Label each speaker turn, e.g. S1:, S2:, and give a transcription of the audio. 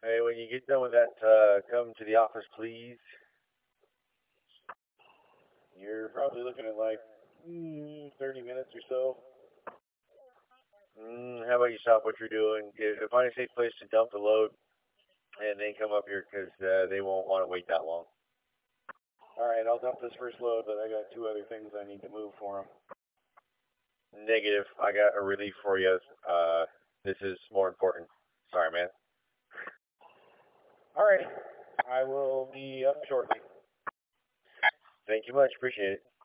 S1: Hey, when you get done with that, come to the office, please. You're probably looking at like 30 minutes or so. How about you stop what you're doing, find a safe place to dump the load, and then come up here because they won't want to wait that long. All right, I'll dump this first load, but I got two other things I need to move for them. Negative. I got a relief for you. This is more important. Sorry, man. All right. I will be up shortly. Thank you much. Appreciate it.